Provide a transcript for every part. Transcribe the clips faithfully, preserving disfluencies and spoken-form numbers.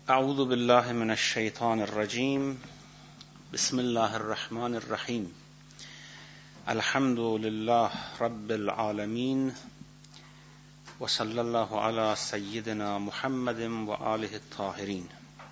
أعوذ بالله من الشيطان الرجيم بسم الله الرحمن الرحيم الحمد لله رب العالمين وصلى الله على سيدنا محمد وآله الطاهرين.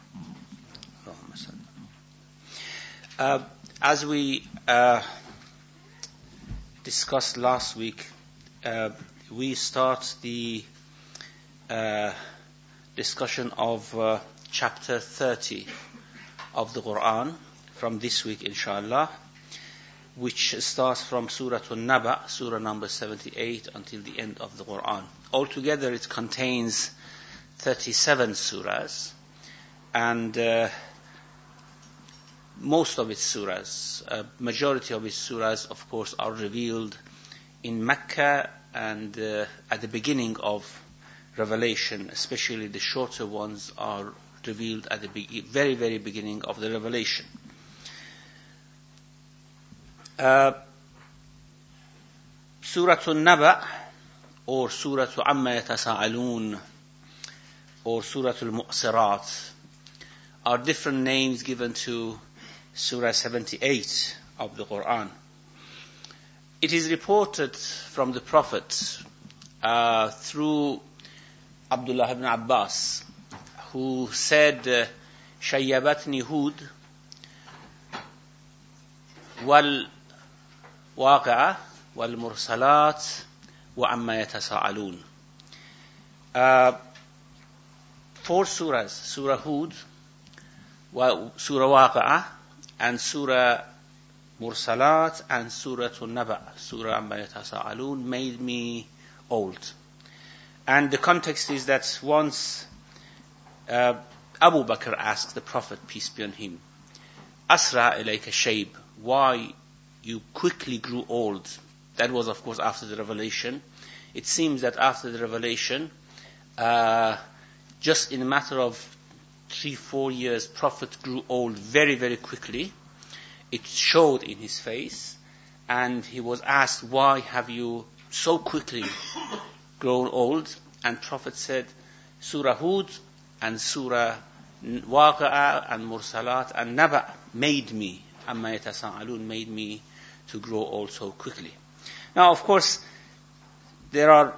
Uh, as we uh, discussed last week, uh, we start the uh, discussion of uh, chapter thirty of the Quran from this week, inshallah, which starts from Surah An-Naba, Surah number seventy-eight, until the end of the Quran. Altogether, it contains thirty-seven surahs, and uh, most of its surahs, uh, majority of its surahs, of course, are revealed in Mecca and uh, at the beginning of Revelation. Especially the shorter ones are revealed at the be- very, very beginning of the Revelation. Uh, Surah An-Naba, or Surah Amma Yatasa'alun, or Surah Al-Mu'sirat, are different names given to Surah seventy-eight of the Quran. It is reported from the Prophet uh, through Abdullah ibn Abbas, who said, "Shayyabatni Hud wal waqi'ah wal mursalat wa amma yatasa'alun." Uh, four surahs, Surah Hud, wa, Surah Waqi'ah, and Surah Mursalat, and Surah An-Naba, Surah Amma Yatasa'alun, made me old. And the context is that once uh, Abu Bakr asked the Prophet, peace be on him, "Asra ilayka shayb," why you quickly grew old? That was, of course, after the revelation. It seems that after the revelation, uh, just in a matter of three, four years, Prophet grew old very, very quickly. It showed in his face, and he was asked, "Why have you so quickly grown old?" And Prophet said, "Surah Hud and Surah Waqi'ah and Mursalat and Naba made me, Amma Yatasa'alun, made me to grow old so quickly." Now, of course, there are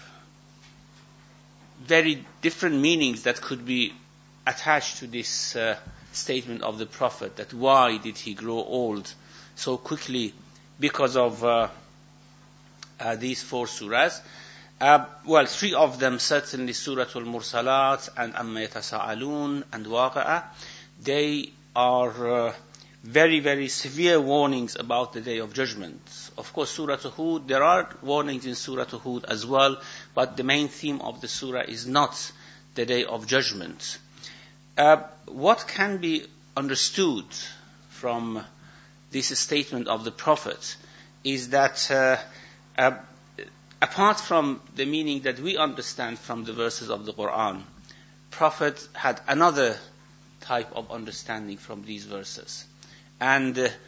very different meanings that could be attached to this uh, statement of the Prophet, that why did he grow old so quickly because of uh, uh, these four surahs. Uh, well, three of them, certainly Surah Al-Mursalat and Amma Yatasa'alun and Waqi'ah, they are uh, very, very severe warnings about the Day of Judgment. Of course, Surah Hud, there are warnings in Surah Hud as well, but the main theme of the surah is not the Day of Judgment. Uh, what can be understood from this statement of the Prophet is that uh, uh, apart from the meaning that we understand from the verses of the Quran, Prophet had another type of understanding from these verses. And uh,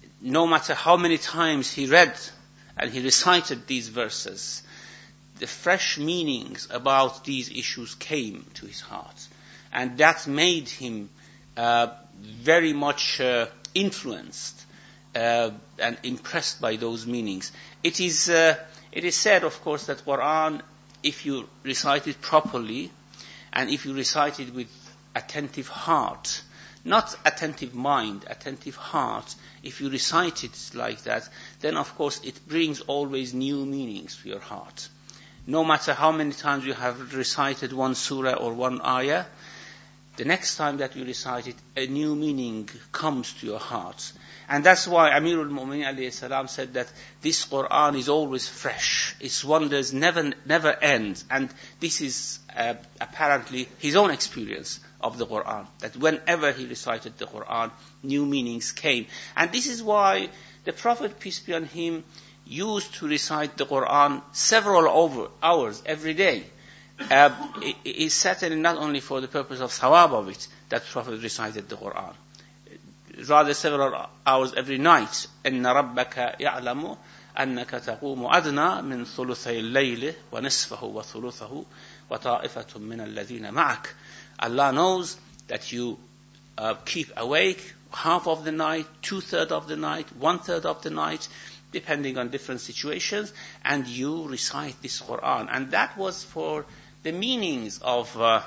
no matter how many times he read and he recited these verses, the fresh meanings about these issues came to his heart. And that made him uh, very much uh, influenced uh, and impressed by those meanings. It is uh, it is said, of course, that Quran, if you recite it properly, and if you recite it with attentive heart, not attentive mind, attentive heart, if you recite it like that, then of course it brings always new meanings to your heart. No matter how many times you have recited one surah or one ayah, the next time that you recite it, a new meaning comes to your heart. And that's why Amirul Mu'minin alayhi salam said that this Quran is always fresh. Its wonders never never end. And this is uh, apparently his own experience of the Quran, that whenever he recited the Quran, new meanings came. And this is why the Prophet, peace be on him, used to recite the Quran several over hours every day. Uh, it is certainly not only for the purpose of thawab of it that Prophet recited the Quran. Rather, several hours every night. إِنَّ رَبَّكَ يَعْلَمُ أَنَّكَ تَقُومُ أَدْنَى مِنْ ثُلُثَيِ اللَّيْلِ وَنِصْفَهُ وَثُلُثَهُ وَطَائِفَةٌ مِنَ الَّذِينَ مَعَكَ. Allah knows that you uh, keep awake half of the night, two-thirds of the night, one-third of the night, depending on different situations, and you recite this Qur'an. And that was for the meanings of uh,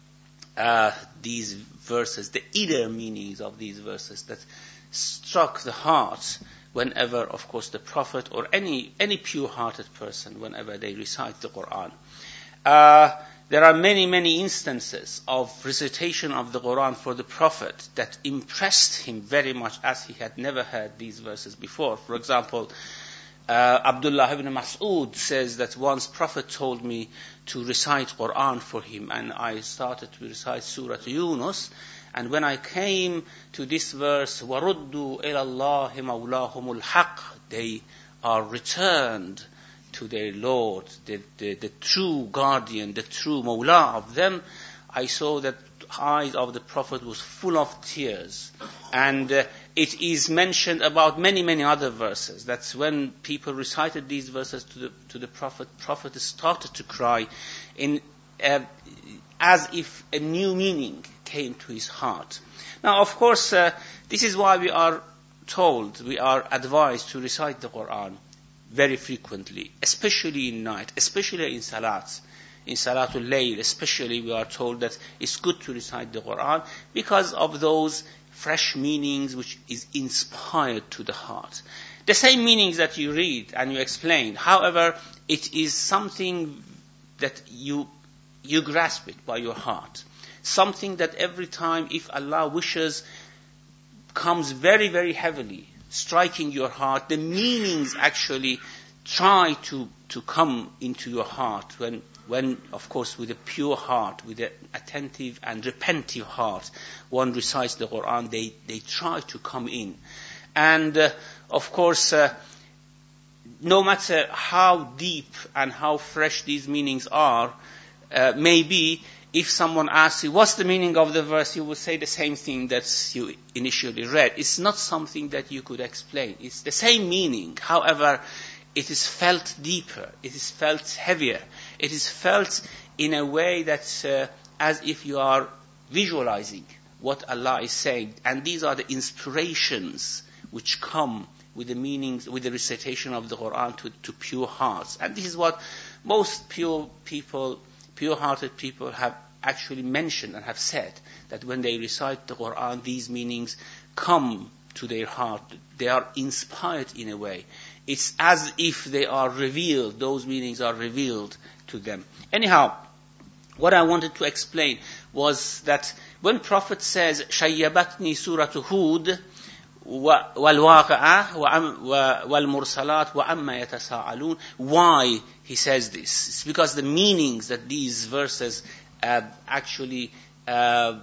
uh, these verses, the inner meanings of these verses that struck the heart whenever, of course, the Prophet or any any pure-hearted person, whenever they recite the Qur'an. Uh, there are many, many instances of recitation of the Qur'an for the Prophet that impressed him very much, as he had never heard these verses before. For example, uh, Abdullah ibn Mas'ud says that once Prophet told me to recite Qur'an for him, and I started to recite Surah Yunus, and when I came to this verse, وَرُدُّوا إِلَى اللَّهِ مَوْلَاهُمُ الْحَقِّ, they are returned to their Lord, the, the, the true guardian, the true Mawla of them. I saw that the eyes of the Prophet was full of tears. And uh, it is mentioned about many, many other verses. That's when people recited these verses to the, to the Prophet, Prophet started to cry in uh, as if a new meaning came to his heart. Now, of course, uh, this is why we are told, we are advised to recite the Qur'an very frequently, especially in night, especially in Salat. In Salatul Layl, especially, we are told that it's good to recite the Qur'an because of those fresh meanings which is inspired to the heart. The same meanings that you read and you explain, however, it is something that you you grasp it by your heart. Something that every time, if Allah wishes, comes very, very heavily, striking your heart. The meanings actually try to, to come into your heart when, when, of course, with a pure heart, with an attentive and repentive heart, one recites the Qur'an, they, they try to come in. And, uh, of course, uh, no matter how deep and how fresh these meanings are, uh, maybe if someone asks you, what's the meaning of the verse, you will say the same thing that you initially read. It's not something that you could explain. It's the same meaning. However, it is felt deeper. It is felt heavier. It is felt in a way that uh, as if you are visualizing what Allah is saying. And these are the inspirations which come with the meanings, with the recitation of the Qur'an to, to pure hearts. And this is what most pure people, pure-hearted people have actually mentioned and have said, that when they recite the Qur'an, these meanings come to their heart. They are inspired in a way. It's as if they are revealed, those meanings are revealed to them. Anyhow, what I wanted to explain was that when Prophet says, شَيَّبَتْنِي سُورَةُ هُودٍ وَالْوَاقِعَةِ وَالْمُرْسَلَاتِ وَأَمَّا يَتَسَاءَلُونَ, why he says this? It's because the meanings that these verses uh, actually uh,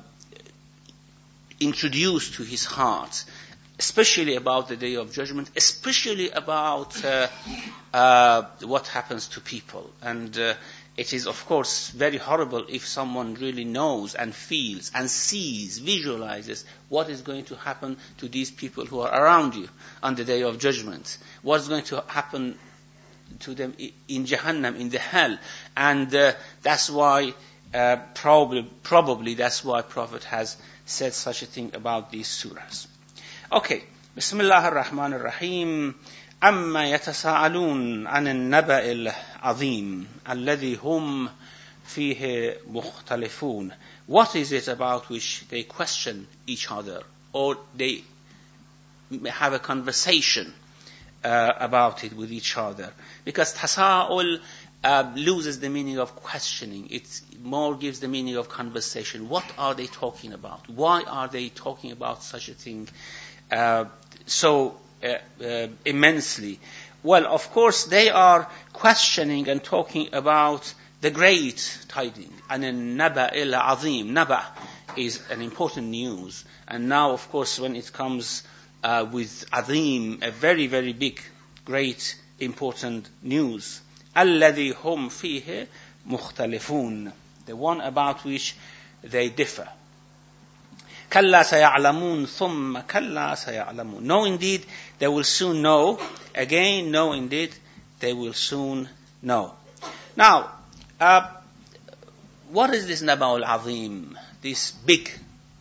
introduce to his heart, especially about the Day of Judgment, especially about uh, uh, what happens to people. And uh, it is, of course, very horrible if someone really knows and feels and sees, visualizes what is going to happen to these people who are around you on the Day of Judgment. What's going to happen to them in Jahannam, in the hell. And uh, that's why, uh, probably, probably that's why Prophet has said such a thing about these surahs. Okay. Bismillah ar-Rahman ar-Rahim. أَمَّا يَتَسَاءَلُونَ عَنِ النَّبَإِ الْعَظِيمِ الَّذِي هُمْ فِيهِ مُخْتَلِفُونَ. What is it about which they question each other, or they have a conversation uh, about it with each other? Because tasa'ul uh, loses the meaning of questioning. It more gives the meaning of conversation. What are they talking about? Why are they talking about such a thing uh, so Uh, uh, immensely? Well, of course, they are questioning and talking about the great tiding. And an-naba il-azim. Naba is an important news. And now, of course, when it comes uh, with azim, a very, very big, great, important news. الَّذِي هُمْ فِيهِ مُخْتَلِفُونَ. The one about which they differ. كَلَّا سَيَعْلَمُونَ ثُمَّ كَلَّا سَيَعْلَمُونَ. No, indeed, they will soon know. Again, no, indeed, they will soon know. Now, uh, what is this Naba'ul Azim? This big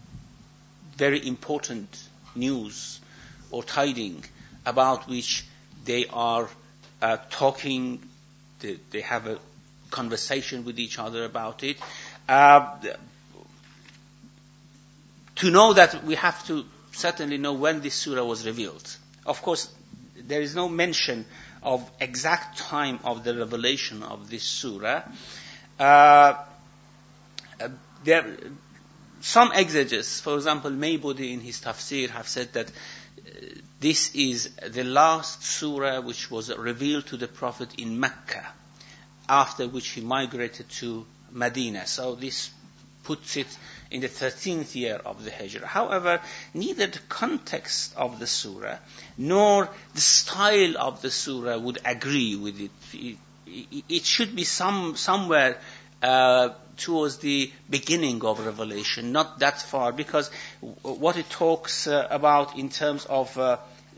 very important news or tiding about which they are uh, talking, they, they have a conversation with each other about it. Uh, to know that, we have to certainly know when this surah was revealed. Of course, there is no mention of exact time of the revelation of this surah. Uh, there, some exegetes, for example, Maybudi in his tafsir, have said that uh, this is the last surah which was revealed to the Prophet in Mecca, after which he migrated to Medina. So this puts it in the thirteenth year of the Hijrah. However, neither the context of the surah nor the style of the surah would agree with it. It, it, it should be some somewhere uh, towards the beginning of Revelation, not that far, because what it talks uh, about in terms of uh,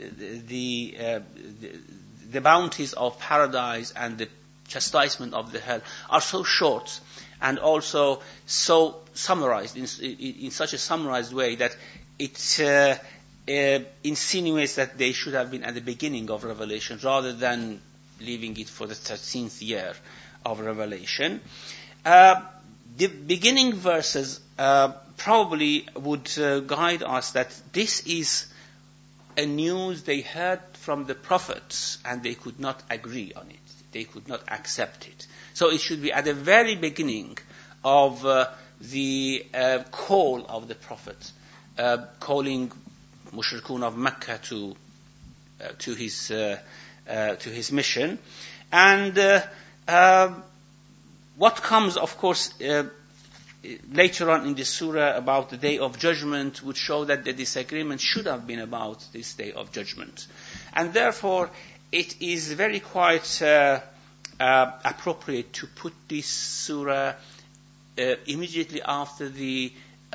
the, uh, the the bounties of paradise and the chastisement of the hell are so short, and also so summarized in, in, in such a summarized way that it uh, uh, insinuates that they should have been at the beginning of Revelation rather than leaving it for the thirteenth year of Revelation. Uh, the beginning verses uh, probably would uh, guide us that this is a news they heard from the prophets and they could not agree on it. They could not accept it. So it should be at the very beginning of uh, the uh, call of the Prophet, uh, calling mushrikun of Mecca to uh, to his uh, uh, to his mission, and uh, uh, what comes, of course, uh, later on in the surah about the Day of Judgment would show that the disagreement should have been about this Day of Judgment, and therefore it is very quite uh, uh, appropriate to put this surah uh, immediately after the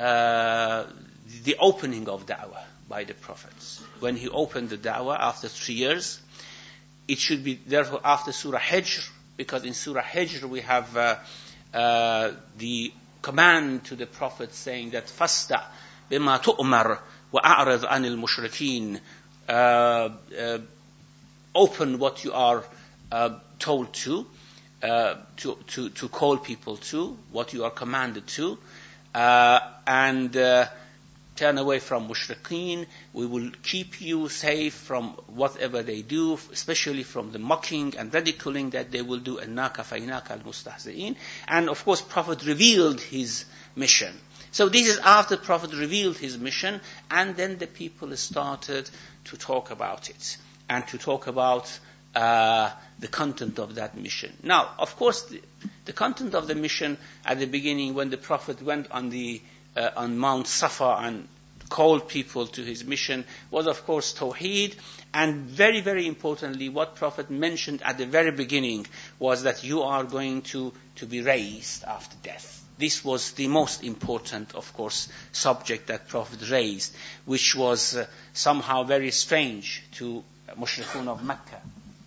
uh, the opening of da'wah by the prophets. When he opened the da'wah after three years, it should be therefore after Surah Hijr, because in Surah Hijr we have uh, uh, the command to the prophet saying that فَاسْتَعْ بِمَا تُؤْمَرْ وَأَعْرِضْ عَنِ الْمُشْرِكِينَ, uh, uh, open what you are uh, told to, uh, to, to, to call people to, what you are commanded to, uh, and uh, turn away from mushrikeen. We will keep you safe from whatever they do, especially from the mocking and ridiculing that they will do. إِنَّا كَفَيْنَاكَ الْمُسْتَهْزِئِينَ. And of course, Prophet revealed his mission. So this is after Prophet revealed his mission, and then the people started to talk about it, and to talk about uh, the content of that mission. Now, of course, the, the content of the mission at the beginning, when the Prophet went on the uh, on Mount Safa and called people to his mission, was of course Tawheed, and very, very importantly, what Prophet mentioned at the very beginning was that you are going to, to be raised after death. This was the most important, of course, subject that Prophet raised, which was uh, somehow very strange to mushrikun of Mecca.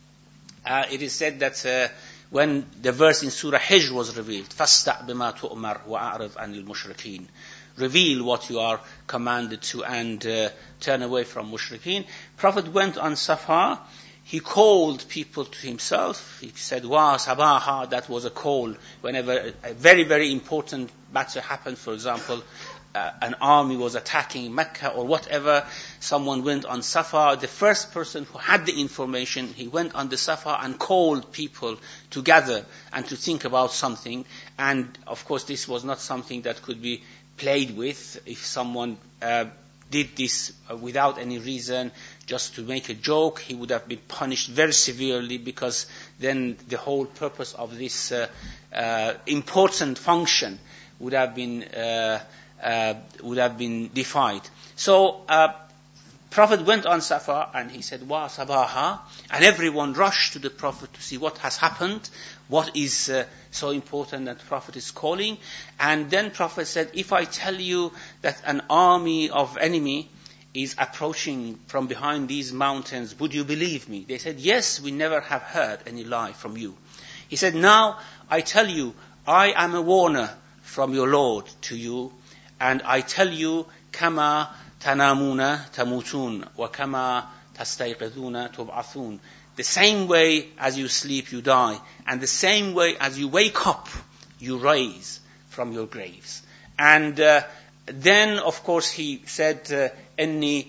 Uh, it is said that uh, when the verse in Surah Hijr was revealed, فَاسْتَعْ بِمَا تُؤْمَرْ وَأَعْرِضْ عَنِ الْمُشْرِكِينَ, reveal what you are commanded to and uh, turn away from mushrikeen. Prophet went on Safa. He called people to himself. He said, Wa Sabaha, that was a call. Whenever a very, very important matter happened, for example, uh, an army was attacking Mecca or whatever, someone went on Safa. The first person who had the information, he went on the Safa and called people to gather and to think about something. And of course, this was not something that could be played with. If someone uh, did this uh, without any reason, just to make a joke, he would have been punished very severely, because then the whole purpose of this uh, uh, important function would have been uh, uh, would have been defied. So uh, Prophet went on Safa and he said, Wa Sabaha, and everyone rushed to the Prophet to see what has happened, what is uh, so important that Prophet is calling. And then Prophet said, if I tell you that an army of enemy is approaching from behind these mountains, would you believe me? They said, yes, we never have heard any lie from you. He said, now I tell you, I am a warner from your Lord to you, and I tell you, kama تنامون تموتون وكما تستيقظون تبعثون. The same way as you sleep, you die. And the same way as you wake up, you rise from your graves. And uh, then, of course, he said, إِنِّي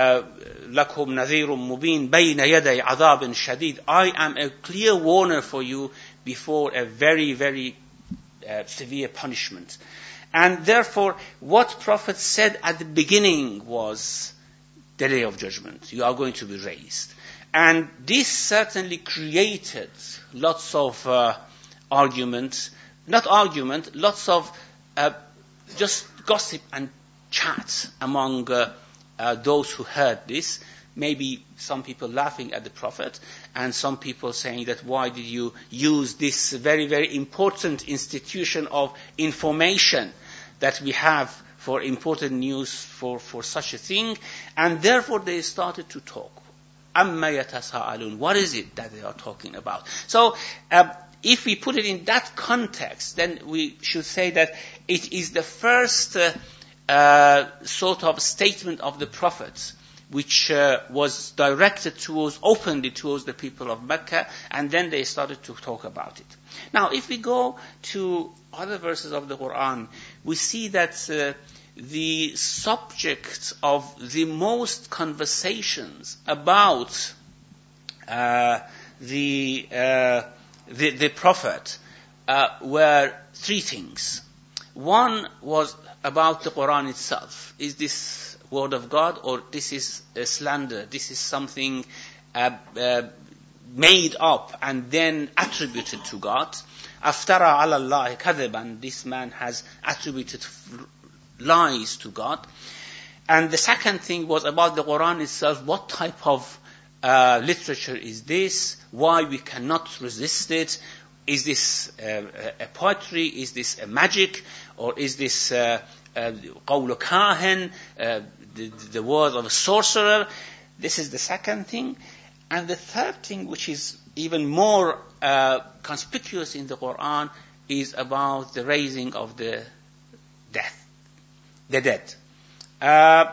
لَكُمْ نَذِيرٌ مُبِينٌ بَيْنَ يَدَيْ عَذَابٍ شَدِيدٍ. I am a clear warner for you before a very, very uh, severe punishment. And therefore, what Prophet said at the beginning was the Day of Judgment. You are going to be raised. And this certainly created lots of uh, arguments, not argument, lots of uh, just gossip and chat among uh, uh, those who heard this. Maybe some people laughing at the Prophet, and some people saying that why did you use this very, very important institution of information that we have for important news for, for such a thing? And therefore they started to talk. أَمَّا يَتَسَاءَلُونَ. What is it that they are talking about? So, uh, if we put it in that context, then we should say that it is the first uh, uh, sort of statement of the Prophet which uh, was directed towards, openly towards the people of Mecca, and then they started to talk about it. Now, if we go to other verses of the Quran, we see that uh, the subject of the most conversations about uh, the, uh, the the Prophet uh, were three things. One was about the Quran itself. Is this word of God, or this is a slander? This is something uh, uh, made up and then attributed to God. Aftara ala Allah kadhiban. This man has attributed lies to God. And the second thing was about the Quran itself. What type of uh, literature is this? Why we cannot resist it? Is this uh, a poetry? Is this a magic? Or is this uh, uh, qawlu kahin, uh, the, the word of a sorcerer? This is the second thing. And the third thing, which is even more uh, conspicuous in the Quran, is about the raising of the death. The dead. Uh,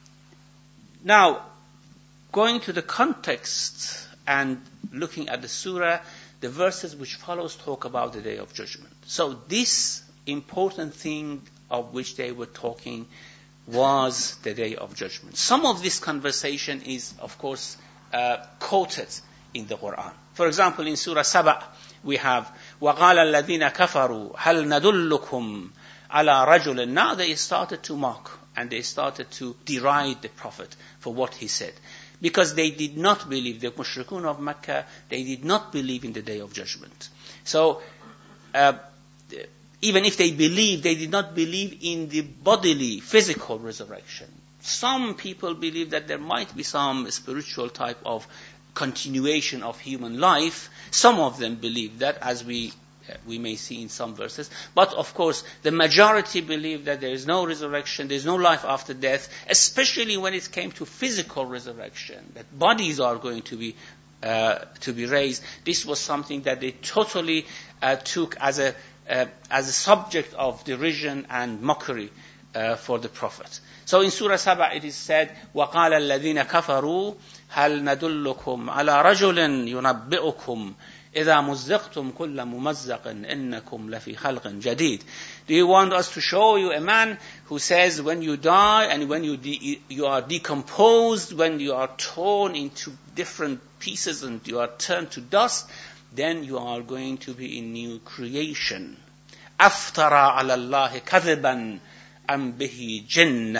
now, going to the context and looking at the surah, the verses which follows talk about the Day of Judgment. So this important thing of which they were talking was the Day of Judgment. Some of this conversation is, of course, uh, quoted in the Quran. For example, in Surah Saba, we have وَقَالَ الَّذِينَ كَفَرُوا هَلْ نَدُلُّكُمْ عَلَى رَجُلٍ. Now they started to mock and they started to deride the Prophet for what he said. Because they did not believe, the mushrikun of Mecca, they did not believe in the Day of Judgment. So, uh, even if they believed, they did not believe in the bodily, physical resurrection. Some people believe that there might be some spiritual type of continuation of human life. Some of them believe that, as we we may see in some verses. But of course, the majority believe that there is no resurrection, there is no life after death, especially when it came to physical resurrection, that bodies are going to be uh, to be raised. This was something that they totally uh, took as a uh, as a subject of derision and mockery uh, for the Prophet. So in Surah Saba it is said, وَقَالَ الَّذِينَ كَفَرُوا هَلْ نَدُلُّكُمْ عَلَى رَجُلٍ يُنَبِّئُكُمْ إِذَا مُزَّقْتُمْ كُلَّ مُمَزَّقٍ إِنَّكُمْ لَفِي خَلْقٍ جَدِيدٍ. Do you want us to show you a man who says when you die and when you de- you are decomposed, when you are torn into different pieces and you are turned to dust, then you are going to be in new creation. أَفْتَرَى عَلَى اللَّهِ كَذِبًا أَمْ بِهِ جِنَّةٌ.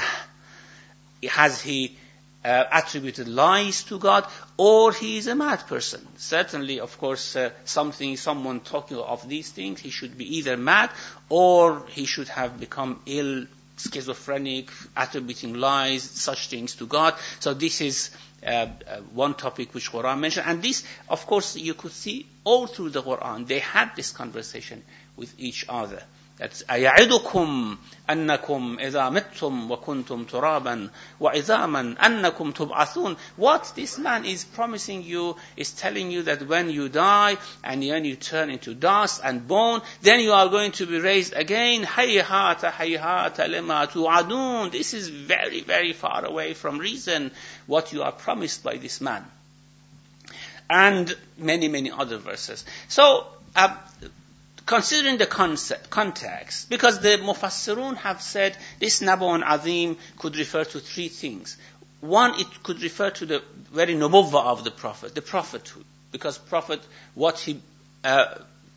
Has he Uh, attributed lies to God, or he is a mad person? Certainly, of course, uh, something, someone talking of these things, he should be either mad, or he should have become ill, schizophrenic, attributing lies, such things to God. So this is uh, uh, one topic which Quran mentioned. And this, of course, you could see all through the Quran, they had this conversation with each other. That's أَيَعِدُكُمْ أنكم إذا متم وكنتم ترابا وعظاما أنكم تبعثون. What this man is promising you is telling you that when you die and then you turn into dust and bone, then you are going to be raised again. هيهات هيهات لما توعدون. This is very, very far away from reason, what you are promised by this man. And many, many other verses. So, uh, considering the concept, context, because the Mufassirun have said this Naba'un Azim could refer to three things. One, it could refer to the very nubuwwah of the Prophet, the prophethood. Because Prophet, what he uh,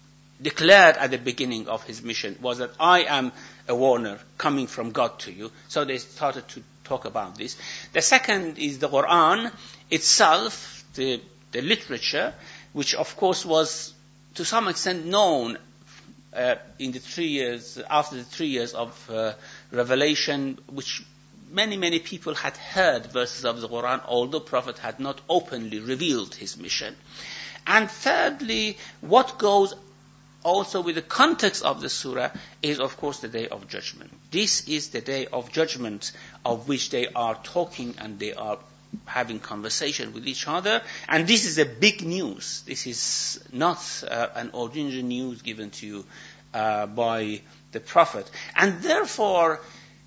declared at the beginning of his mission was that I am a warner coming from God to you. So they started to talk about this. The second is the Quran itself, the, the literature, which of course was to some extent known Uh, in the three years, after the three years of uh, revelation, which many, many people had heard verses of the Quran, although Prophet had not openly revealed his mission. And thirdly, what goes also with the context of the surah is, of course, the day of judgment. This is the day of judgment of which they are talking and they are having conversation with each other. And this is a big news. This is not uh, an ordinary news given to you uh, by the Prophet. And therefore,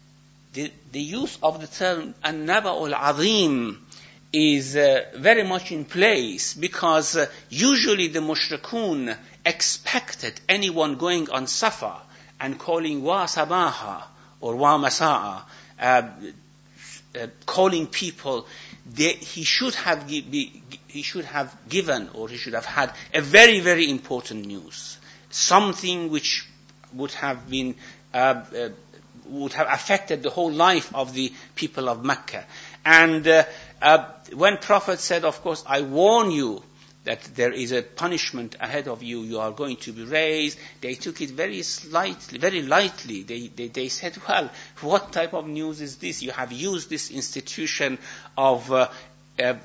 the, the use of the term An-Naba'ul Azim is uh, very much in place, because uh, usually the mushrikun expected anyone going on Safa and calling wa sabaha or wa masa'a, uh, uh, calling people, they, he should have be, he should have given, or he should have had a very, very important news, something which would have been uh, uh, would have affected the whole life of the people of Mecca. And uh, uh, when Prophet said, of course, I warn you that there is a punishment ahead of you, you are going to be raised, they took it very slightly, very lightly. They, they, they said, well, what type of news is this? You have used this institution of uh, uh, uh,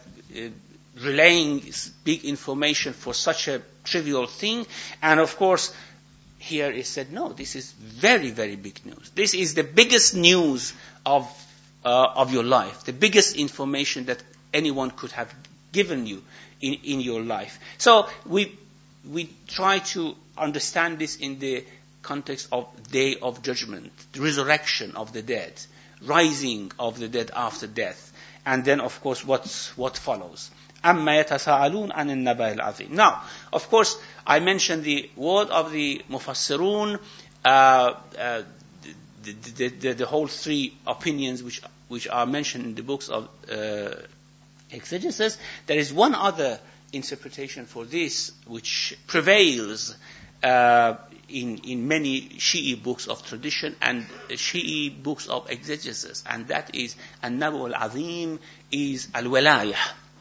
relaying big information for such a trivial thing. And of course, here it said, no, this is very, very big news. This is the biggest news of uh, of your life, the biggest information that anyone could have given you in, in your life. So we we try to understand this in the context of Day of Judgment, the resurrection of the dead, rising of the dead after death, and then of course what what follows. أَمَّا يَتَسَاءَلُونَ عَنِ النَّبَأِ الْعَظِيمِ. Now, of course, I mentioned the word of the Mufassirun, uh, uh, the, the, the, the whole three opinions which which are mentioned in the books of uh, exegesis. There is one other interpretation for this which prevails uh, in in many Shi'i books of tradition and Shi'i books of exegesis, and that is An-Naba'ul Azim is Al-Walayah.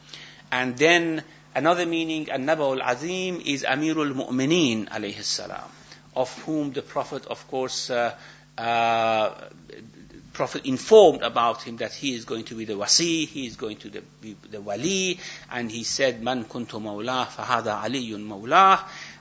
And then another meaning, An-Naba'ul Azim, is Amirul Mu'mineen alayhi salam, of whom the Prophet, of course, uh, uh, Prophet informed about him that he is going to be the wasi, he is going to be the wali, and he said, Man kuntu mawlah, fahada aliyun mawlah,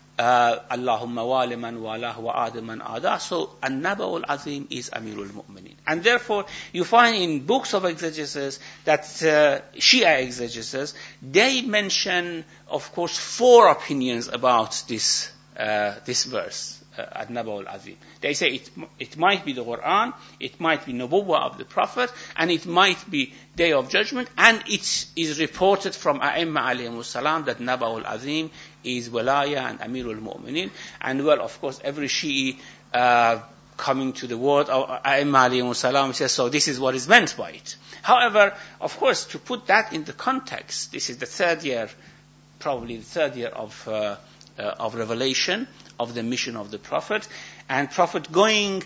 Allahumma wali man walah wa adi man adah. So, An-Naba'ul Azim is Amirul Mu'mineen. And therefore, you find in books of exegesis that uh, Shia exegesis, they mention, of course, four opinions about this uh, this verse, uh, An-Naba'ul Azim. They say it it might be the Quran, it might be Nubuwwah of the Prophet, and it might be Day of Judgment, and it is reported from A'imma alayhimus salam that Naba'ul Azim is Walaya and Amirul Mu'mineen. And well, of course, every Shi'i uh, coming to the word of A'imma alayhimus salam says, so this is what is meant by it. However, of course, to put that in the context, this is the third year, probably the third year of uh, uh, of revelation, of the mission of the Prophet, and Prophet going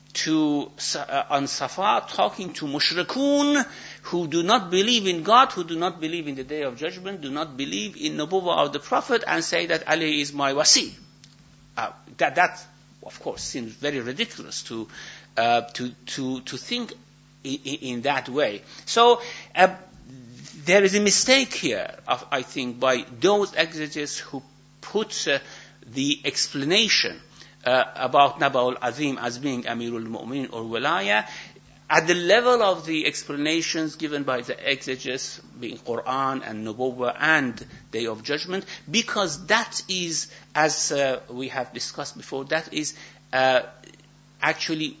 to uh, on Safa, talking to mushrikun who do not believe in God, who do not believe in the Day of Judgment, do not believe in Nubuwwah of the Prophet, and say that Ali is my wasi. Uh, that, that, of course, seems very ridiculous to uh, to to to think in, in that way. So uh, there is a mistake here, of, I think, by those exegetes who put uh, the explanation uh, about Naba'ul Azim as being Amirul Mu'minin or Walaya, at the level of the explanations given by the exegetes, being Quran and Nubuwwah and Day of Judgment, because that is, as uh, we have discussed before, that is uh, actually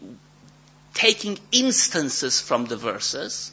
taking instances from the verses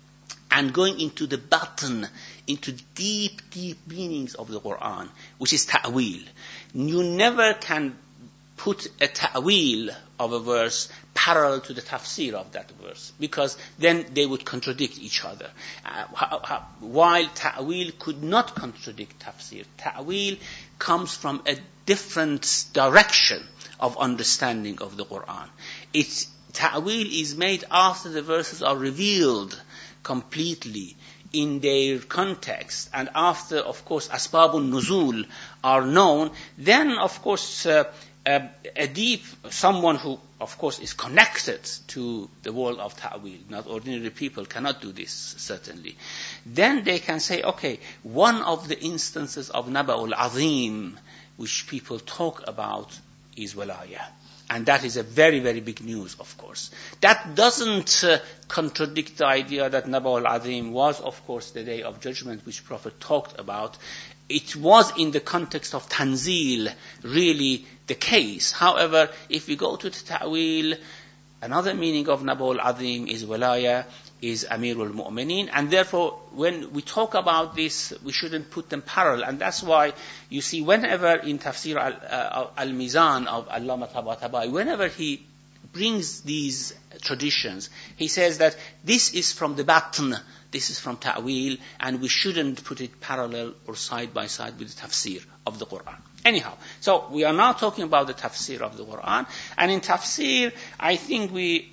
and going into the button, into deep, deep meanings of the Quran, which is ta'wil. You never can put a ta'wil of a verse parallel to the tafsir of that verse, because then they would contradict each other. Uh, how, how, while ta'wil could not contradict tafsir, ta'wil comes from a different direction of understanding of the Quran. It's, ta'wil is made after the verses are revealed completely in their context, and after, of course, asbabun nuzul are known, then, of course, uh, a, a deep, someone who, of course, is connected to the world of ta'wil, not ordinary people cannot do this, certainly. Then they can say, okay, one of the instances of Naba'ul Azim, which people talk about, is Walaya. And that is a very, very big news, of course. That doesn't uh, contradict the idea that Naba'ul Azim was, of course, the Day of Judgment, which Prophet talked about. It was in the context of Tanzil really the case. However, if we go to the Ta'wil, another meaning of Naba'ul Azim is Walaya, is Amirul Mu'minin, and therefore when we talk about this, we shouldn't put them parallel, and that's why you see whenever in Tafsir al, uh, al-Mizan of Allama Tabatabai, whenever he brings these traditions, he says that this is from the Batn, this is from Ta'wil, and we shouldn't put it parallel or side by side with the Tafsir of the Quran. Anyhow, so we are now talking about the Tafsir of the Quran, and in Tafsir, I think we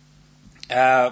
uh,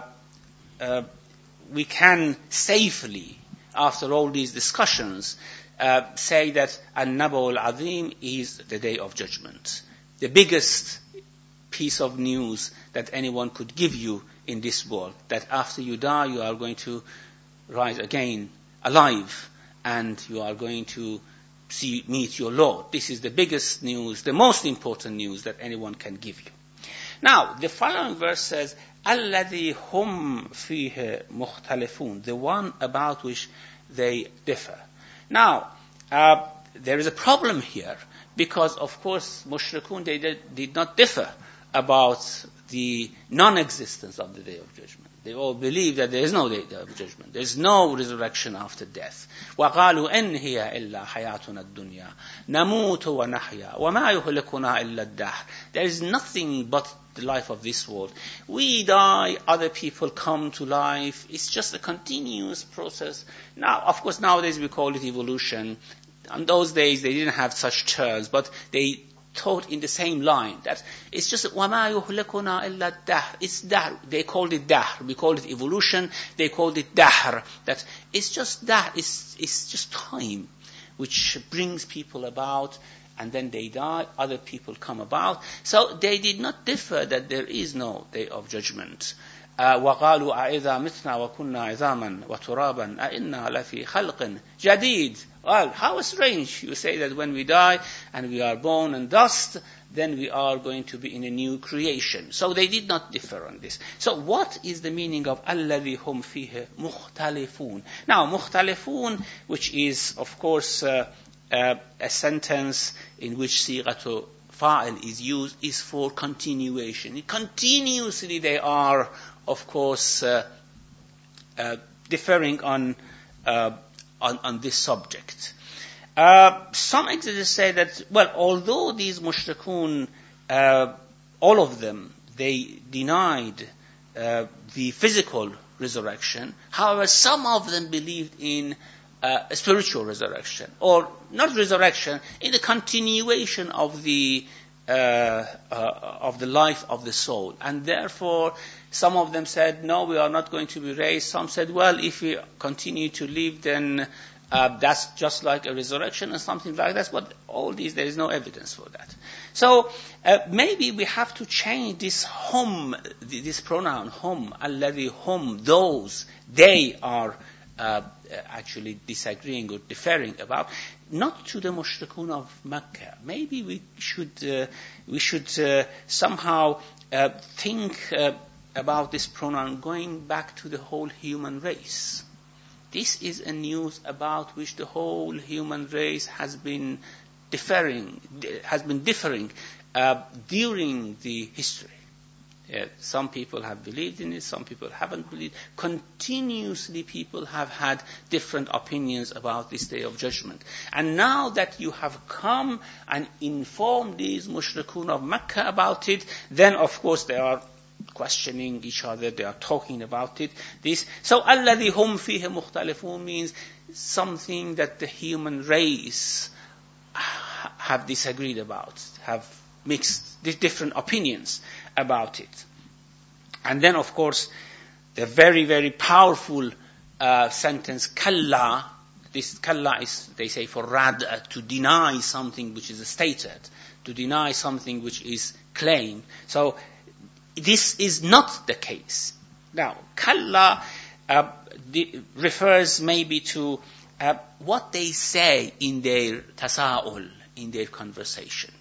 Uh, we can safely, after all these discussions, uh, say that An-Naba'ul Azim is the Day of Judgment. The biggest piece of news that anyone could give you in this world, that after you die, you are going to rise again alive, and you are going to see, meet your Lord. This is the biggest news, the most important news that anyone can give you. Now, the following verse says, الَّذِي هُمْ فِيهِ مُخْتَلِفُونَ, the one about which they differ. Now, uh, there is a problem here, because, of course, mushrikun, they did, did not differ about the non-existence of the Day of Judgment. They all believe that there is no Day of Judgment. There is no resurrection after death. وَقَالُوا إِنْ هِيَ إِلَّا حَيَاتُنَا الدُّنْيَا نَمُوتُ وَنَحْيَا وَمَا يُهْلِكُنَا إِلَّا الدَّهْرُ. There is nothing but the life of this world. We die, other people come to life. It's just a continuous process. Now, of course, nowadays we call it evolution. In those days, they didn't have such terms, but they taught in the same line. That it's just وَمَا يُهْلِكُنَا إِلَّا الدَّهْرُ. It's dahr. They called it dahr. We called it evolution. They called it dahr. That it's just dahr. It's, it's just time, which brings people about, and then they die, other people come about. So they did not differ that there is no Day of Judgment. وَقَالُوا أَإِذَا مِتْنَا وَكُنَّا عِظَامًا وَتُرَابًا أَإِنَّا لَفِي خَلْقٍ جَدِيدٍ. Well, how strange. You say that when we die and we are bone and dust, then we are going to be in a new creation. So they did not differ on this. So what is the meaning of الَّذِي هُمْ فِيهِ مُخْتَلِفُونَ? Now, مُخْتَلِفُونَ, which is, of course, uh, Uh, a sentence in which sighatu fa'il is used, is for continuation. Continuously they are, of course, uh, uh, differing on, uh, on on this subject. Uh, some exegetes say that, well, although these mushrikun, uh, all of them, they denied uh, the physical resurrection, however, some of them believed in Uh, a spiritual resurrection, or not resurrection, in the continuation of the uh, uh, of the life of the soul. And therefore, some of them said, no, we are not going to be raised. Some said, well, if we continue to live, then uh, that's just like a resurrection or something like that. But all these, there is no evidence for that. So uh, maybe we have to change this hum, this pronoun, hum, alladhi hum, those, they are Uh, actually disagreeing or differing about. not to the mushrikun of Mecca. Maybe we should uh, we should uh, somehow uh, think uh, about this pronoun going back to the whole human race. This is a news about which the whole human race has been differing, has been differing uh, during the history. Uh, some people have believed in it, some people haven't believed. Continuously people have had different opinions about this Day of Judgment. And now that you have come and informed these mushrikun of Mecca about it, then of course they are questioning each other, they are talking about it. This, so الَّذِي هُمْ فِيهِ مُخْتَلِفُونَ means something that the human race have disagreed about, have mixed different opinions about it. And then, of course, the very, very powerful uh, sentence, kalla. This kalla is, they say, for rad, uh, to deny something which is stated, to deny something which is claimed. So, this is not the case. Now, kalla uh, di- refers maybe to uh, what they say in their tasa'ul, in their conversation.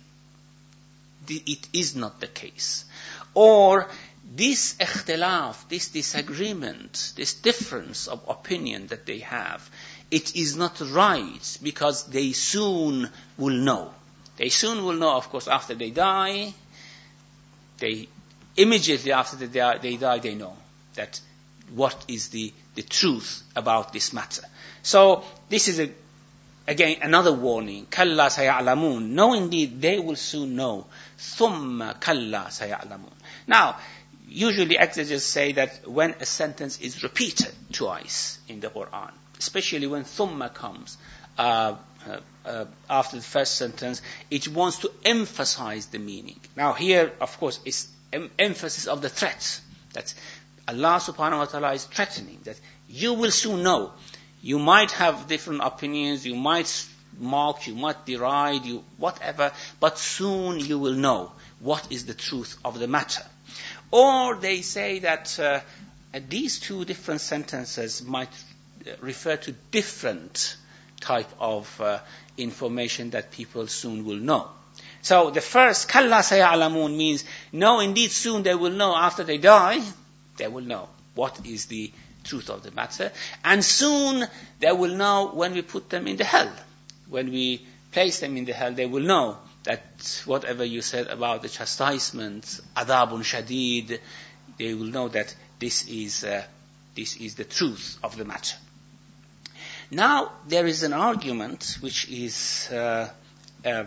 It is not the case. Or this ikhtilaf, this disagreement, this difference of opinion that they have, it is not right because they soon will know. They soon will know, of course, after they die. They immediately after they die, they, die, they know that what is the, the truth about this matter. So this is a Again, another warning. Kalla sayalamun. No, indeed, they will soon know. Thumma kalla sayalamun. Now, usually exegetes say that when a sentence is repeated twice in the Quran, especially when thumma comes uh, uh, uh, after the first sentence, it wants to emphasize the meaning. Now, here, of course, is em- emphasis of the threat. That Allah subhanahu wa ta'ala is threatening that you will soon know. You might have different opinions, you might mock, you might deride, you whatever, but soon you will know what is the truth of the matter. Or they say that uh, these two different sentences might refer to different type of uh, information that people soon will know. So the first, kalla sayalamun, means no, indeed soon they will know after they die, they will know what is the truth of the matter. And soon they will know when we put them in the hell. When we place them in the hell, they will know that whatever you said about the chastisement, adabun shadid, they will know that this is uh, this is the truth of the matter. Now, there is an argument which is uh, uh,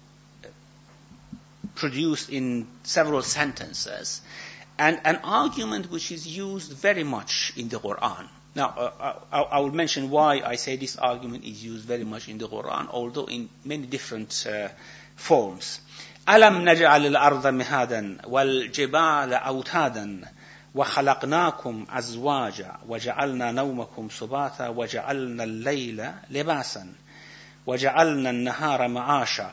produced in several sentences, and an argument which is used very much in the Quran. Now, uh, I, I will mention why I say this argument is used very much in the Quran, although in many different uh, forms. أَلَمْ نَجْعَلِ الْأَرْضَ مِهَادًا وَالْجِبَالَ أَوْتَادًا وَخَلَقْنَاكُمْ أَزْوَاجًا وَجَعَلْنَا نَوْمَكُمْ سُبَاتًا وَجَعَلْنَا اللَّيْلَ لِبَاسًا وَجَعَلْنَا النَّهَارَ مَعَاشًا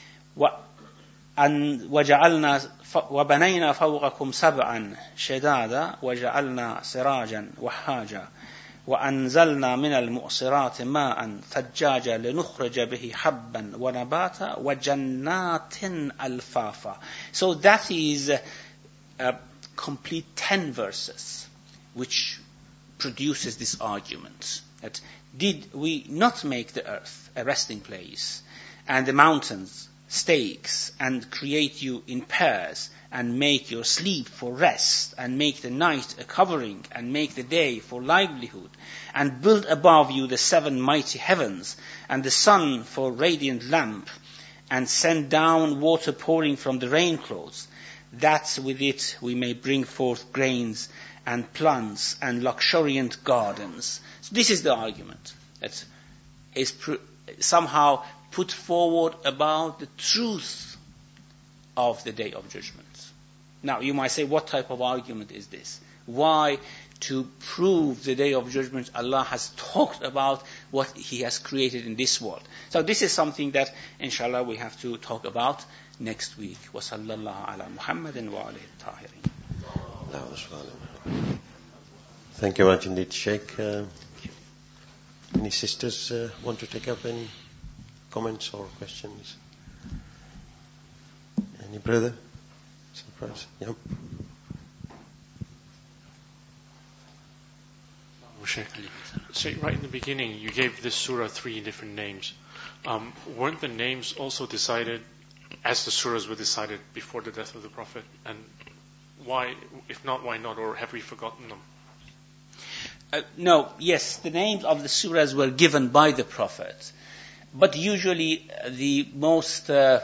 وَجَعَلْنَا وَبَنَيْنَا فَوْقَكُمْ سَبْعًا شِدَادًا وَجَعَلْنَا سِرَاجًا وَهَّاجًا وَأَنزَلْنَا مِنَ الْمُعْصِرَاتِ مَاءً ثَجَّاجًا لِنُخْرِجَ بِهِ حَبًّا وَنَبَاتًا وَجَنَّاتٍ أَلْفَافًا. So that is a, a complete ten verses which produces this argument. That did we not make the earth a resting place and the mountains stakes and create you in pairs and make your sleep for rest and make the night a covering and make the day for livelihood and build above you the seven mighty heavens and the sun for radiant lamp and send down water pouring from the rain clouds, that with it we may bring forth grains and plants and luxuriant gardens. So this is the argument that is pr- somehow put forward about the truth of the Day of Judgment. Now, you might say, what type of argument is this? Why, to prove the Day of Judgment, Allah has talked about what He has created in this world. So this is something that, inshallah, we have to talk about next week. Wa sallallahu ala Muhammadin wa alihi tahirin. Thank you much indeed, Sheikh. Uh, any sisters uh, want to take up any comments or questions? Any brother? Surprise? Yeah. So right in the beginning, you gave this surah three different names. Um, weren't the names also decided as the surahs were decided before the death of the Prophet? And why, if not, why not? Or have we forgotten them? Uh, no, yes, the names of the surahs were given by the Prophet. But usually uh, the most uh,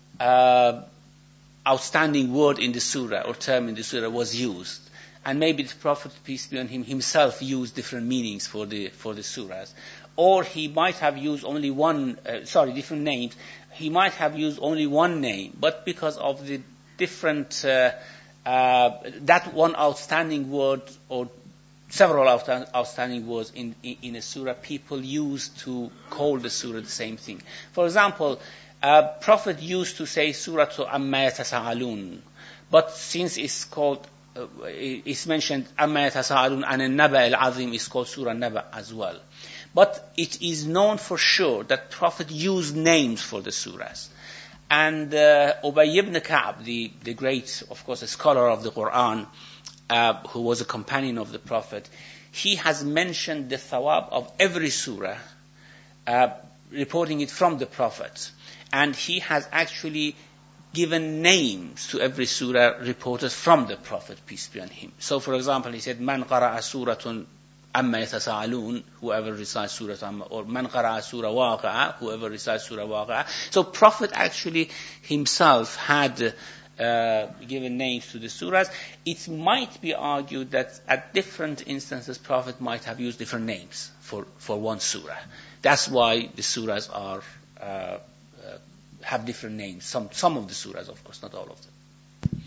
uh, outstanding word in the surah or term in the surah was used. And maybe the Prophet, peace be on him, himself used different meanings for the for the surahs. Or he might have used only one, uh, sorry, different names. He might have used only one name, but because of the different, uh, uh, that one outstanding word or several outstanding words in, in, in a surah, people used to call the surah the same thing. For example, uh, Prophet used to say Surah Amma Yatasa'alun, but since it's called Uh, it's mentioned Amma Yatasa'alun and An-Naba al-Azim is called Surah Naba as well. But it is known for sure that Prophet used names for the surahs. And uh, Ubay ibn Ka'b, the, the great, of course, a scholar of the Quran, uh, who was a companion of the Prophet, he has mentioned the thawab of every surah, uh, reporting it from the Prophet. And he has actually given names to every surah reported from the Prophet, peace be on him. So, for example, he said, Man qara'a suratun amma yatasa'alun, whoever recites surah Amma, or Man qara'a surah Waqi'a, whoever recites surah Waqi'a. So, Prophet actually himself had uh, given names to the surahs. It might be argued that at different instances, Prophet might have used different names for, for one surah. That's why the surahs are uh, have different names. Some some of the surahs, of course, not all of them.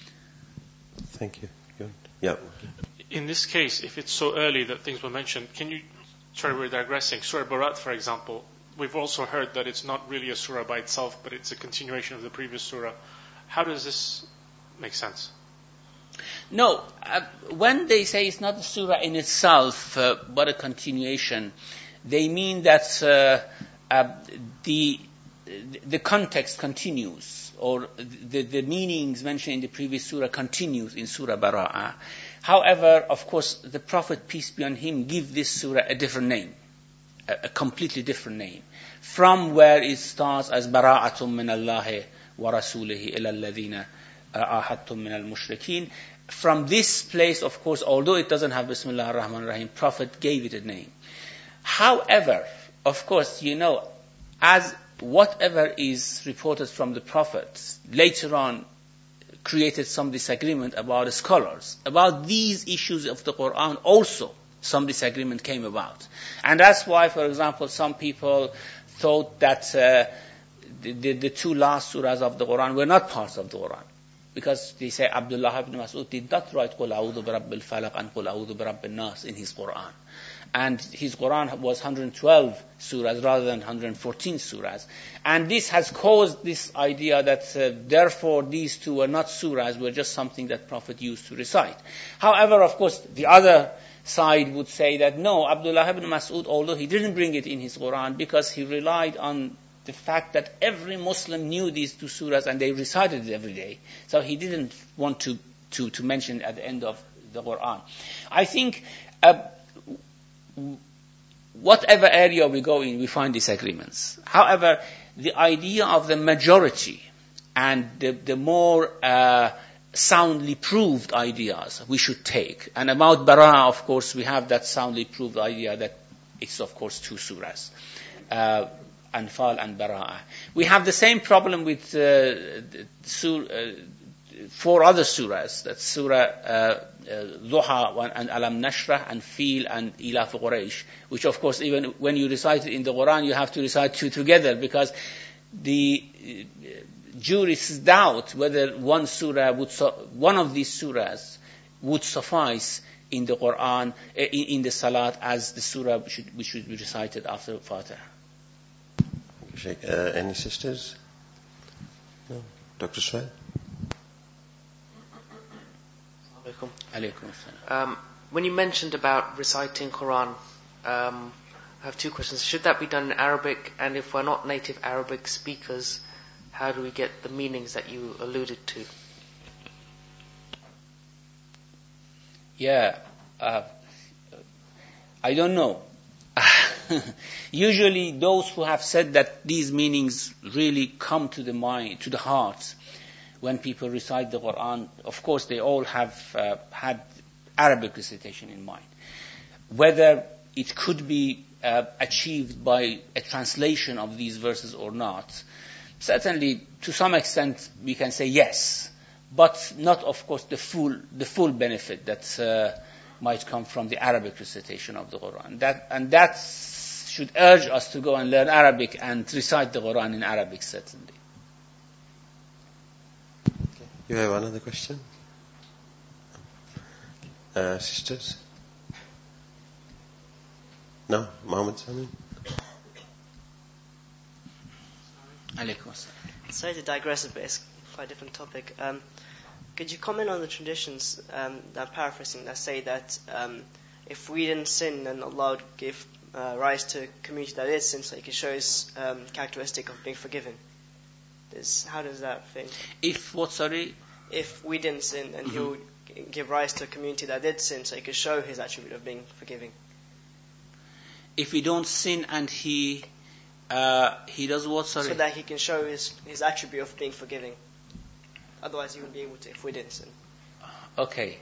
Thank you. Good. Yeah. In this case, if it's so early that things were mentioned, can you, sorry, we're digressing. Surah Barat, for example, we've also heard that it's not really a surah by itself, but it's a continuation of the previous surah. How does this make sense? No, uh, when they say it's not a surah in itself, uh, but a continuation, they mean that uh, uh, the the context continues, or the, the meanings mentioned in the previous surah continues in Surah Bara'ah. However, of course, the Prophet, peace be on him, give this surah a different name, a, a completely different name, from where it starts as Bara'atum min Allahi wa Rasulihi ila alladhina ahadtum min al-mushrikeen. From this place, of course, although it doesn't have Bismillah ar-Rahman ar-Rahim, Prophet gave it a name. However, of course, you know, as whatever is reported from the Prophet later on created some disagreement about the scholars. About these issues of the Quran also some disagreement came about. And that's why, for example, some people thought that uh, the, the, the two last surahs of the Quran were not parts of the Quran. Because they say Abdullah ibn Mas'ud did not write Qul a'udhu bi rabbil falaq and Qul a'udhu bi rabbin nas in his Quran. And his Quran was one hundred twelve surahs rather than one hundred fourteen surahs. And this has caused this idea that uh, therefore these two were not surahs, were just something that Prophet used to recite. However, of course, the other side would say that no, Abdullah ibn Mas'ud, although he didn't bring it in his Quran because he relied on the fact that every Muslim knew these two surahs and they recited it every day. So he didn't want to, to, to mention it at the end of the Quran. I think uh, whatever area we go in, we find disagreements. However, the idea of the majority and the, the more uh, soundly proved ideas we should take. And about Bara'ah, of course, we have that soundly proved idea that it's, of course, two surahs. Uh, Anfal and Bara'ah. We have the same problem with uh, sur- uh, four other surahs. That's Surah uh, uh, Duha and Alam Nashrah and Fil and Ilaf Quraysh, which of course even when you recite it in the Quran, you have to recite two together because the uh, jurists doubt whether one surah would, su- one of these surahs would suffice in the Quran, uh, in, in the Salat as the surah should, which should be recited after Fatiha. Uh, any sisters? No? Doctor Suhail? Um, when you mentioned about reciting Quran um, I have two questions. Should that be done in Arabic? And if we're not native Arabic speakers, how do we get the meanings that you alluded to? Yeah, uh, I don't know. Usually those who have said that these meanings really come to the mind, to the heart, when people recite the Quran, of course they all have uh, had Arabic recitation in mind. Whether it could be uh, achieved by a translation of these verses or not, certainly to some extent we can say yes, but not of course the full the full benefit that uh, might come from the Arabic recitation of the Quran. That and that should urge us to go and learn Arabic and recite the Quran in Arabic, certainly. Okay. You have another question? Uh, sisters? No? Muhammad Samin? Alaykum assalam. Sorry to digress a bit, it's quite a different topic. Um, could you comment on the traditions, um, that I'm paraphrasing, that say that um, if we didn't sin, then Allah would give uh, rise to a community that is sin, so He can show His um, characteristic of being forgiving? This, how does that fit? If what, sorry? If we didn't sin, then mm-hmm. He would give rise to a community that did sin, so He could show His attribute of being forgiving. If we don't sin and He uh, He does what, sorry? So that He can show His, his attribute of being forgiving. Otherwise He wouldn't be able to if we didn't sin. Okay.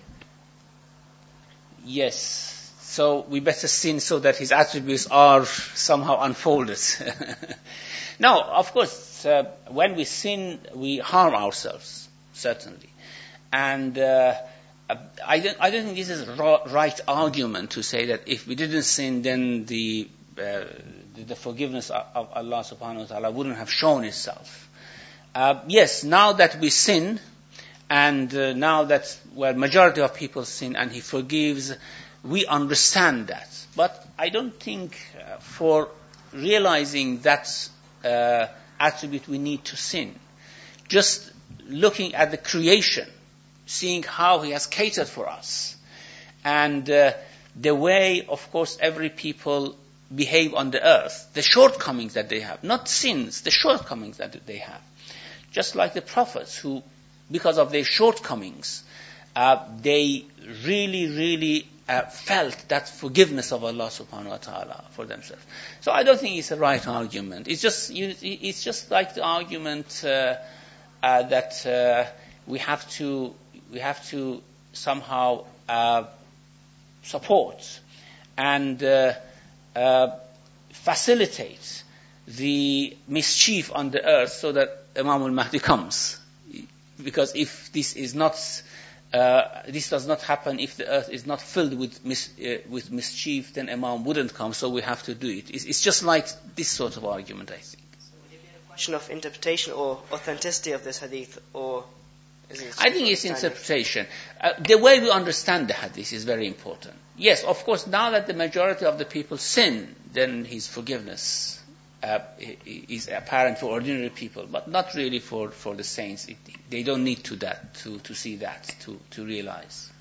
Yes. So we better sin so that His attributes are somehow unfolded. Now, of course, uh, when we sin, we harm ourselves, certainly. And uh, I don't, I don't think this is a right argument to say that if we didn't sin, then the uh, the forgiveness of Allah subhanahu wa ta'ala wouldn't have shown itself. Uh, yes, now that we sin, and uh, now that where majority of people sin and He forgives, we understand that. But I don't think uh, for realizing that uh, attribute we need to sin. Just looking at the creation, seeing how He has catered for us, and uh, the way, of course, every people behave on the earth, the shortcomings that they have, not sins, the shortcomings that they have. Just like the prophets who, because of their shortcomings, uh, they really, really uh, felt that forgiveness of Allah subhanahu wa ta'ala for themselves. So I don't think it's a right argument. It's just, you, it's just like the argument uh, uh, that uh, we have to, we have to somehow uh, support and uh, uh, facilitate the mischief on the earth so that Imam al-Mahdi comes. Because if this is not, uh, this does not happen, if the earth is not filled with mis, uh, with mischief, then Imam wouldn't come, so we have to do it. It's, it's just like this sort of argument, I think. So would it be a question of interpretation or authenticity of this hadith, or is it I think it's interpretation. Uh, the way we understand the hadith is very important. Yes, of course, now that the majority of the people sin, then His forgiveness Uh, is apparent for ordinary people, but not really for, for the saints. It, they don't need to that to, to see that, to, to realize.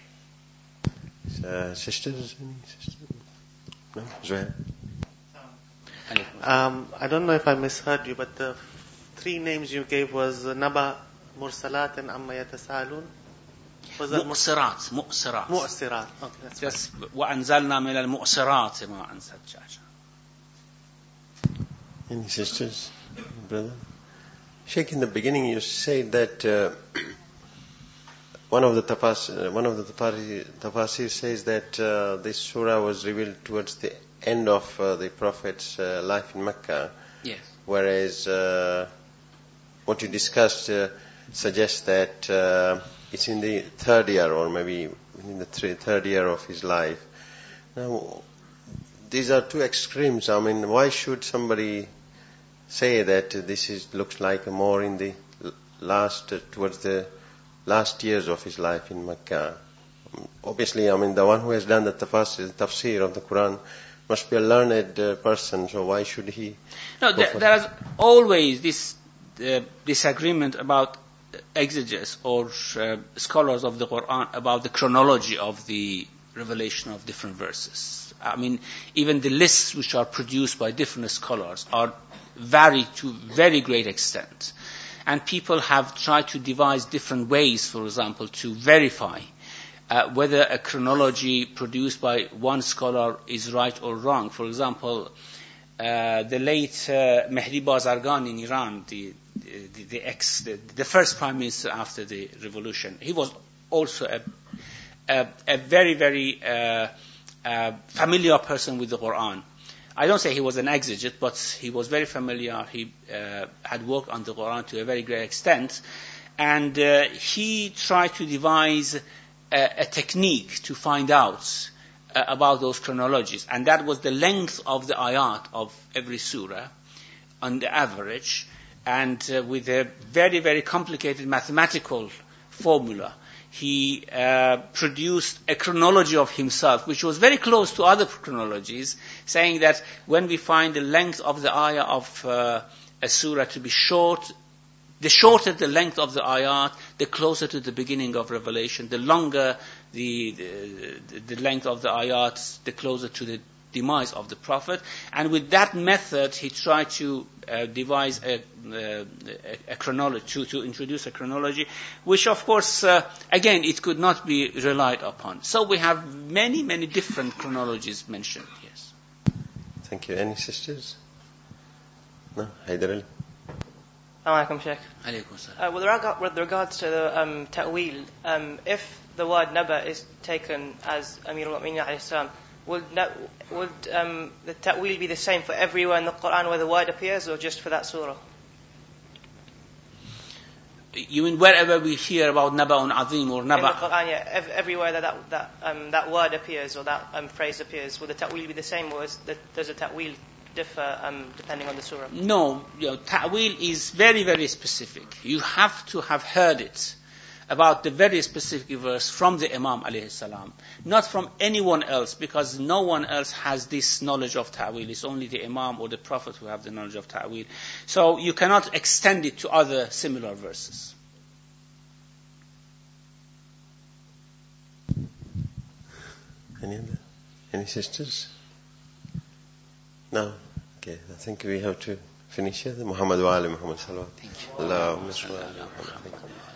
Uh, sisters? Any sisters? No? Zuhair? Um, I don't know if I misheard you, but the three names you gave was uh, Naba, Mursalat, and Amma Yatasalun. Was that Mu'sirat, Mu'sirat. Mu'sirat. Okay, that's Just وَأَنزَلْنَا مِنَ الْمُؤْسِرَاتِ مَا أَنْسَجَّاجًا. Any sisters, brother? Sheikh, in the beginning you said that uh, one of the tafasir, one of the tafasir, tafasir says that uh, this surah was revealed towards the end of uh, the Prophet's uh, life in Mecca. Yes. Whereas uh, what you discussed uh, suggests that uh, it's in the third year, or maybe in the th- third year of his life. Now, these are two extremes. I mean, why should somebody say that this is looks like more in the last, uh, towards the last years of his life in Mecca? Obviously, I mean, the one who has done the tafsir, tafsir of the Quran must be a learned uh, person, so why should he? No, there, there is always this uh, disagreement about exegetes or uh, scholars of the Quran about the chronology of the revelation of different verses. I mean, even the lists which are produced by different scholars are vary to very great extent. And people have tried to devise different ways, for example, to verify uh, whether a chronology produced by one scholar is right or wrong. For example, uh, the late uh, Mehdi Bazargan in Iran, the, the, the ex, the, the first prime minister after the revolution, he was also a, a, a very, very uh, uh, familiar person with the Quran. I don't say he was an exegete, but he was very familiar. He uh, had worked on the Quran to a very great extent. And uh, he tried to devise a, a technique to find out uh, about those chronologies. And that was the length of the ayat of every surah on the average, and uh, with a very, very complicated mathematical formula. He uh, produced a chronology of himself, which was very close to other chronologies, saying that when we find the length of the ayah of uh, a surah to be short, the shorter the length of the ayat, the closer to the beginning of Revelation. The longer the, the, the length of the ayat, the closer to the demise of the Prophet. And with that method, he tried to uh, devise a, uh, a, a chronology, to, to introduce a chronology, which of course, uh, again, it could not be relied upon. So we have many, many different chronologies mentioned, yes. Thank you. Any sisters? No? Haidar Ali? Assalamu alaikum, Sheikh. Alaykum salam. Uh, with, regard, with regards to the um, ta'wil, um, if the word naba is taken as Amir al-Mu'minin alayhi salam, would, would um, the ta'wil be the same for everywhere in the Quran where the word appears, or just for that surah? You mean wherever we hear about Naba'un Azim or Naba? In the Quran, yeah, ev- everywhere that that, that, um, that word appears or that um, phrase appears, will the ta'wil be the same, or is the, does the ta'wil differ um, depending on the surah? No, you know, ta'wil is very, very specific. You have to have heard it about the very specific verse from the Imam alayhi salam, not from anyone else, because no one else has this knowledge of ta'wil. It's only the Imam or the Prophet who have the knowledge of ta'wil. So you cannot extend it to other similar verses. Any other? Any sisters? No? Okay, I think we have to finish here. Muhammad wa ali Muhammad salawat. Thank you. Allahumma salli ala Muhammad.